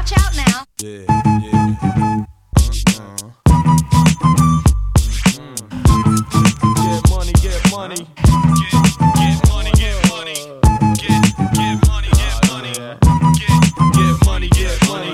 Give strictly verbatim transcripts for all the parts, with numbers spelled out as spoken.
Watch out now. Yeah, yeah. Uh-uh. Get money, get money. Get, get money, get money. Get, get money, get money. Get, Get money, get money.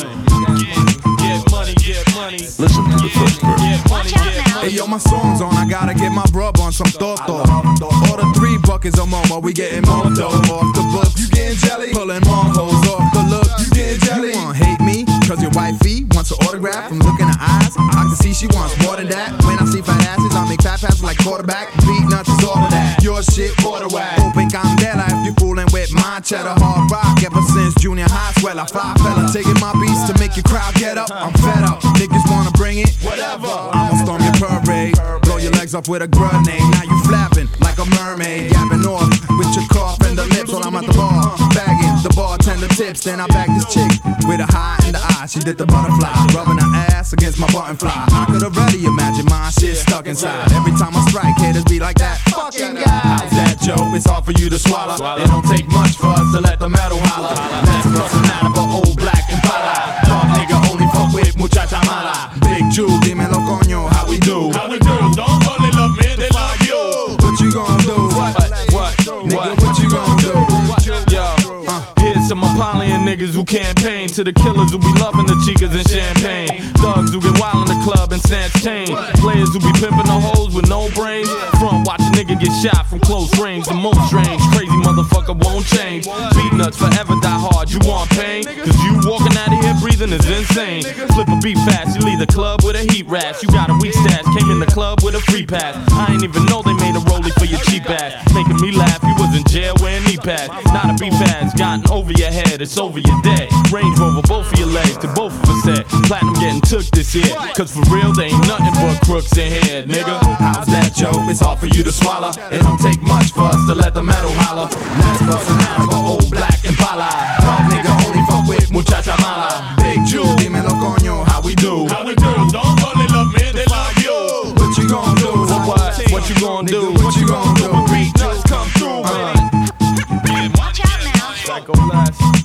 Get, get money, get money. Listen to the first verse. Get money, Watch out get now. money. Hey yo, my song's on, I gotta get my brub on some Toto. Order three buckets of Momo, we getting more dough. Off the books, you getting jelly? Pulling more hoes off the look, you getting jelly? You wanna hate me? Cause your wifey wants an autograph from looking in her eyes. I can see she wants more than that. When I see fat asses, I make fat passes like quarterback. Beat nuts is all of that. Your shit, water whack. Open candela if you fooling with my cheddar. Hard rock ever since junior high. Swell, I fly fella. Taking my beats to make your crowd get up. I'm fed up. Niggas wanna bring it? Whatever. I'ma storm your parade. Blow your legs off with a grenade. Now you flapping like a mermaid. Yapping off with your cough and the lips while I'm at the bar. Bagging the bartender tips. Then I bag this chick with a high in the eye. She did the butterfly. Rubbing her ass against my button fly. I could already imagine my shit stuck inside. Every time I strike, haters be like that fucking guy. How's that, Joe? It's hard for you to swallow. It don't take much for us to let the metal holler. Let's bustin' out of an old black Impala. Dog nigga only fuck with muchacha mala. Big Jew, dímelo coño, how we do? how we do? Don't only love me, they love you. What you gon' do? What, what, Nigga, what? what you gon' do? Yo, uh, here's some Apollyon niggas who campaign to the killers who be loving the chicas and champagne. Thugs who get wild in the club and snatch tame. Players who be pimping the hoes with no brains. Front watch a nigga get shot from close range. The most strange, crazy motherfucker won't change. Beat nuts forever die hard, you want pain? Cause you walking out of here breathing is insane. Flip a beat fast, you leave the club with a heat rash. You got a weak stash, came in the club with a free pass. I ain't even know they made a rollie for your cheap ass. Making me laugh, you was in jail wearing knee pads. Not a beef ass, gotten over your head, it's over your dead. Range Rover, both of your legs, to both of us said. Platinum getting took this year. Cause for real, there ain't nothing but crooks in here, nigga. How's that, Joe? It's hard for you to swallow. It don't take much for us to let the metal holler. Let's bustin' out of an old black Impala. Dog nigga only fuck with muchacha mala. Big Jew, dímelo coño, how we do? How we do? Don't only love me, they love you. What you gon' do? What, what you gon' do? What you gon' do? Beat nuts come through, Uh. baby. Get money, Watch out get now. money. Psycho Blast.